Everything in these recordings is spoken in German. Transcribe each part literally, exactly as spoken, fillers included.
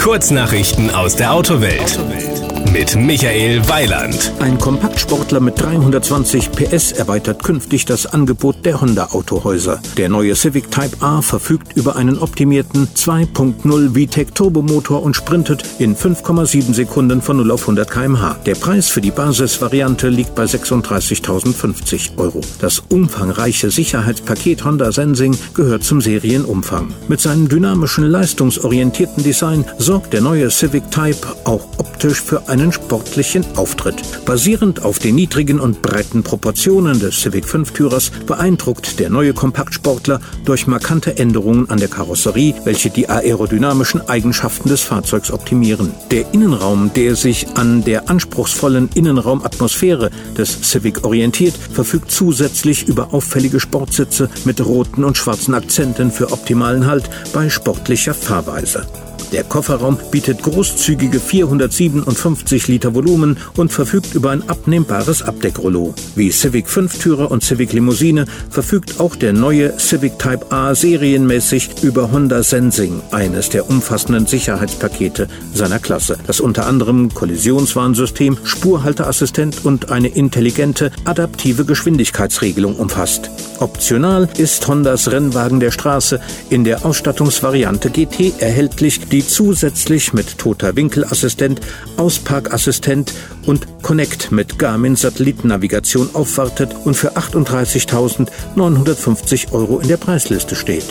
Kurznachrichten aus der Autowelt mit Michael Weiland. Ein Kompaktsportler mit dreihundertzwanzig P S erweitert künftig das Angebot der Honda-Autohäuser. Der neue Civic Type R verfügt über einen optimierten zwei Punkt null V TEC Turbomotor und sprintet in fünf Komma sieben Sekunden von null auf hundert Kilometer pro Stunde. Der Preis für die Basisvariante liegt bei sechsunddreißigtausendfünfzig Euro. Das umfangreiche Sicherheitspaket Honda Sensing gehört zum Serienumfang. Mit seinem dynamischen, leistungsorientierten Design sorgt der neue Civic Type auch optisch für einen sportlichen Auftritt. Basierend auf den niedrigen und breiten Proportionen des Civic Fünftürers beeindruckt der neue Kompaktsportler durch markante Änderungen an der Karosserie, welche die aerodynamischen Eigenschaften des Fahrzeugs optimieren. Der Innenraum, der sich an der anspruchsvollen Innenraumatmosphäre des Civic orientiert, verfügt zusätzlich über auffällige Sportsitze mit roten und schwarzen Akzenten für optimalen Halt bei sportlicher Fahrweise. Der Kofferraum bietet großzügige vierhundertsiebenundfünfzig Liter Volumen und verfügt über ein abnehmbares Abdeckrollo. Wie Civic Fünftürer und Civic Limousine verfügt auch der neue Civic Type R serienmäßig über Honda Sensing, eines der umfassenden Sicherheitspakete seiner Klasse, das unter anderem Kollisionswarnsystem, Spurhalteassistent und eine intelligente, adaptive Geschwindigkeitsregelung umfasst. Optional ist Hondas Rennwagen der Straße in der Ausstattungsvariante G T erhältlich, die zusätzlich mit toter Winkelassistent, Ausparkassistent und Connect mit Garmin-Satellitennavigation aufwartet und für achtunddreißigtausendneunhundertfünfzig Euro in der Preisliste steht.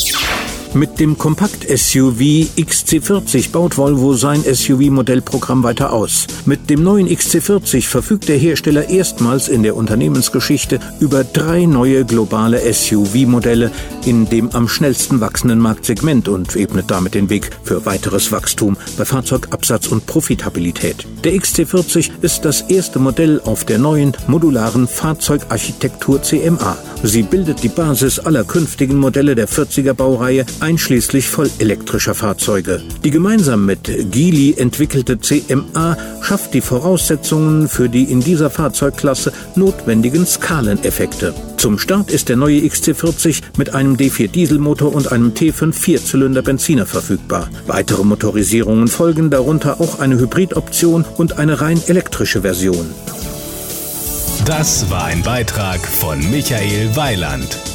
Mit dem Kompakt-S U V X C vierzig baut Volvo sein S U V-Modellprogramm weiter aus. Mit dem neuen X C vierzig verfügt der Hersteller erstmals in der Unternehmensgeschichte über drei neue globale S U V-Modelle in dem am schnellsten wachsenden Marktsegment und ebnet damit den Weg für weiteres Wachstum bei Fahrzeugabsatz und Profitabilität. Der X C vierzig ist das erste Modell auf der neuen modularen Fahrzeugarchitektur C M A. Sie bildet die Basis aller künftigen Modelle der vierziger Baureihe, einschließlich vollelektrischer Fahrzeuge. Die gemeinsam mit Geely entwickelte C M A schafft die Voraussetzungen für die in dieser Fahrzeugklasse notwendigen Skaleneffekte. Zum Start ist der neue X C vierzig mit einem D vier Dieselmotor und einem T fünf Vierzylinder Benziner verfügbar. Weitere Motorisierungen folgen, darunter auch eine Hybridoption und eine rein elektrische Version. Das war ein Beitrag von Michael Weiland.